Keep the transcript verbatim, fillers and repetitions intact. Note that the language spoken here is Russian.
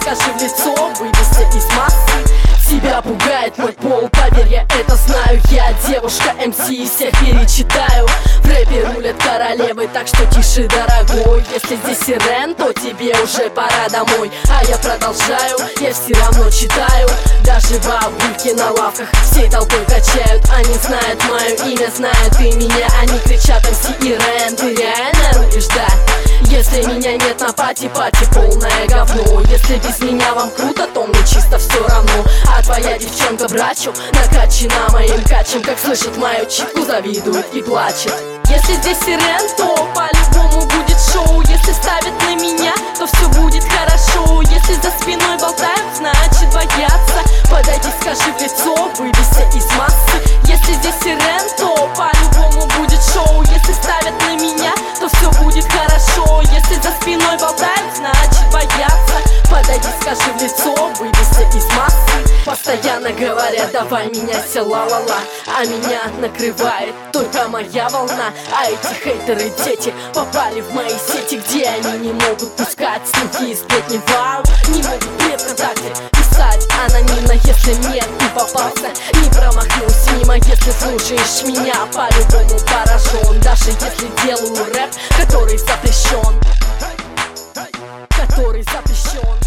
скажи в лицо, выбейся из массы. Тебя пугает мой пол, поверь, я это знаю. Я девушка эм си, всех перечитаю. В рэпе рулят королевы, так что тише, дорогой. Если здесь сирен, то тебе уже пора домой. А я продолжаю, я все равно читаю. Даже бабульки на лавках всей толпой качают. Они знают мое имя, знают и меня. Они кричат эм си и Рен, ты реально рулишь, да? Если меня нет на пати-пати, полное говно. Если без меня вам круто, то мне чисто все равно. А твоя девчонка брачу накачана моим качем. Как слышит мою читку, завидует и плачет. Если здесь сирен, то по-любому будет шоу. Если ставят на меня, то все будет хорошо. Если за спиной болтают, значит боятся. Подойди, скажи в лицо, выбейся из массы. Если здесь сирен, то по-любому будет шоу. Если ставят на меня, то все будет хорошо. Если за спиной болтают, значит боятся. Подойди, скажи в лицо, выбейся из массы. Постоянно говорят, давай меняйся, ла-ла-ла. А меня накрывает только моя волна. А эти хейтеры, дети, попали в мои сети, где они не могут пускать слухи и сплетни. Вау, не могут мне ВКонтакте писать анонимно. Если нет, ты попался, не промахнусь мимо. Если слушаешь меня, по-любому поражен. Даже если делаю рэп, который запрещен, который запрещен.